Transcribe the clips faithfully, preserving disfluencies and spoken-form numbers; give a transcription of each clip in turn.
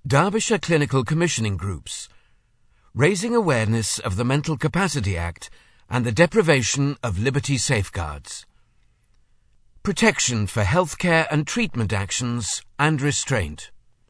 Derbyshire Clinical Commissioning Groups, raising awareness of the Mental Capacity Act and the deprivation of liberty safeguards. Protection for healthcare and treatment actions and restraint.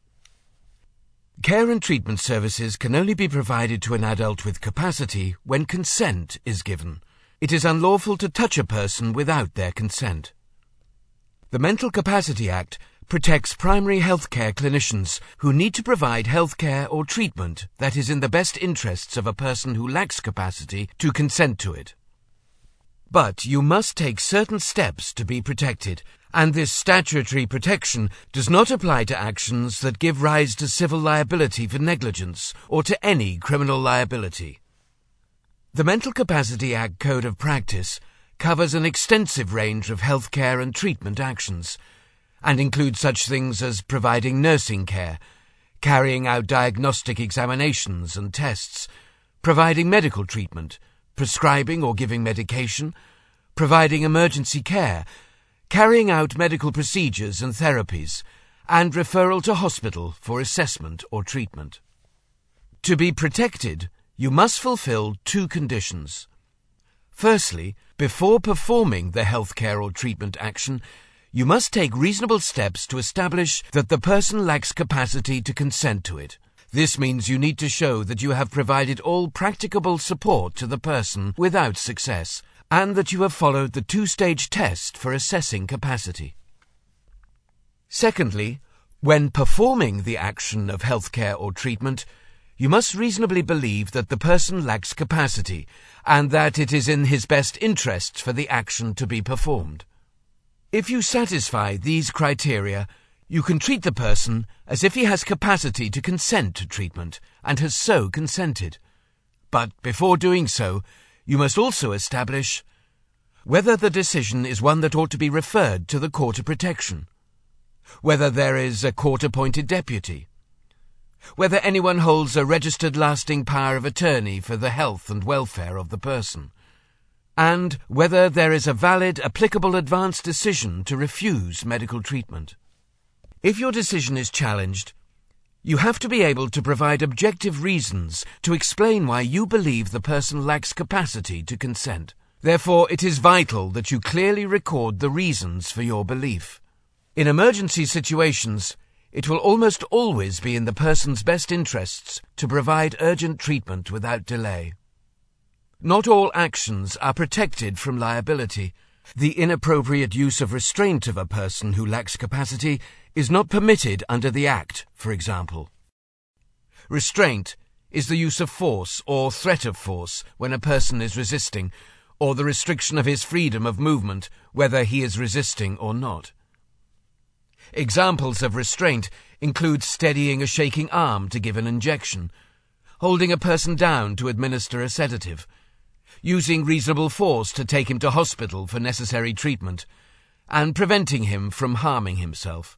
Care and treatment services can only be provided to an adult with capacity when consent is given. It is unlawful to touch a person without their consent. The Mental Capacity Act protects primary healthcare clinicians who need to provide healthcare or treatment that is in the best interests of a person who lacks capacity to consent to it. But you must take certain steps to be protected, and this statutory protection does not apply to actions that give rise to civil liability for negligence or to any criminal liability. The Mental Capacity Act Code of Practice covers an extensive range of healthcare and treatment actions, and includes such things as providing nursing care, carrying out diagnostic examinations and tests, providing medical treatment, prescribing or giving medication, providing emergency care, carrying out medical procedures and therapies, and referral to hospital for assessment or treatment. To be protected, you must fulfill two conditions. Firstly, before performing the healthcare or treatment action, you must take reasonable steps to establish that the person lacks capacity to consent to it. This means you need to show that you have provided all practicable support to the person without success, and that you have followed the two-stage test for assessing capacity. Secondly, when performing the action of healthcare or treatment, you must reasonably believe that the person lacks capacity, and that it is in his best interests for the action to be performed. If you satisfy these criteria, you can treat the person as if he has capacity to consent to treatment and has so consented. But before doing so, you must also establish whether the decision is one that ought to be referred to the Court of Protection, whether there is a court-appointed deputy, whether anyone holds a registered lasting power of attorney for the health and welfare of the person, and whether there is a valid, applicable advance decision to refuse medical treatment. If your decision is challenged, you have to be able to provide objective reasons to explain why you believe the person lacks capacity to consent. Therefore, it is vital that you clearly record the reasons for your belief. In emergency situations, it will almost always be in the person's best interests to provide urgent treatment without delay. Not all actions are protected from liability. The inappropriate use of restraint of a person who lacks capacity is not permitted under the Act, for example. Restraint is the use of force or threat of force when a person is resisting, or the restriction of his freedom of movement, whether he is resisting or not. Examples of restraint include steadying a shaking arm to give an injection, holding a person down to administer a sedative, using reasonable force to take him to hospital for necessary treatment, and preventing him from harming himself.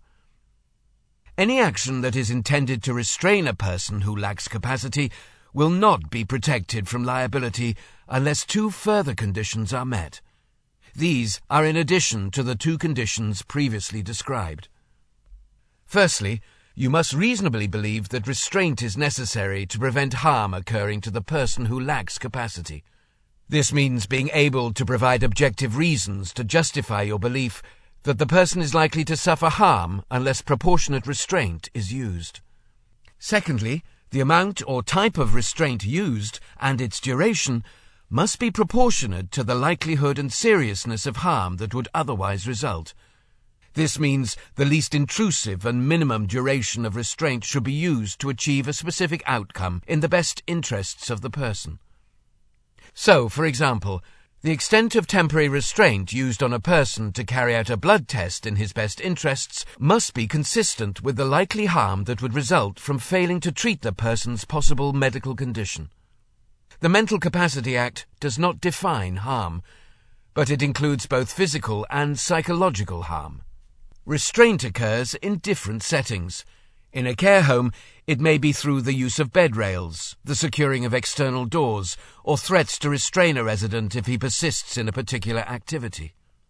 Any action that is intended to restrain a person who lacks capacity will not be protected from liability unless two further conditions are met. These are in addition to the two conditions previously described. Firstly, you must reasonably believe that restraint is necessary to prevent harm occurring to the person who lacks capacity. This means being able to provide objective reasons to justify your belief that the person is likely to suffer harm unless proportionate restraint is used. Secondly, the amount or type of restraint used and its duration must be proportionate to the likelihood and seriousness of harm that would otherwise result. This means the least intrusive and minimum duration of restraint should be used to achieve a specific outcome in the best interests of the person. So, for example, the extent of temporary restraint used on a person to carry out a blood test in his best interests must be consistent with the likely harm that would result from failing to treat the person's possible medical condition. The Mental Capacity Act does not define harm, but it includes both physical and psychological harm. Restraint occurs in different settings. In a care home, it may be through the use of bed rails, the securing of external doors, or threats to restrain a resident if he persists in a particular activity.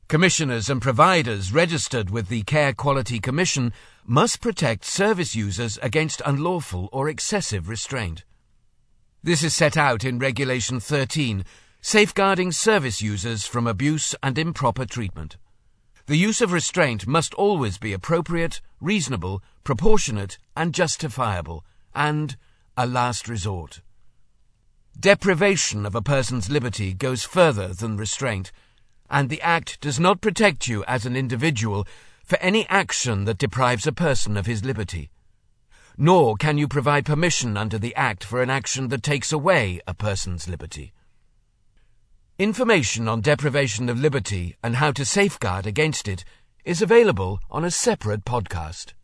Commissioners and providers registered with the Care Quality Commission must protect service users against unlawful or excessive restraint. This is set out in Regulation thirteen, Safeguarding Service Users from Abuse and Improper Treatment. The use of restraint must always be appropriate, reasonable, proportionate and justifiable, and a last resort. Deprivation of a person's liberty goes further than restraint, and the Act does not protect you as an individual for any action that deprives a person of his liberty. Nor can you provide permission under the Act for an action that takes away a person's liberty. Information on deprivation of liberty and how to safeguard against it is available on a separate podcast.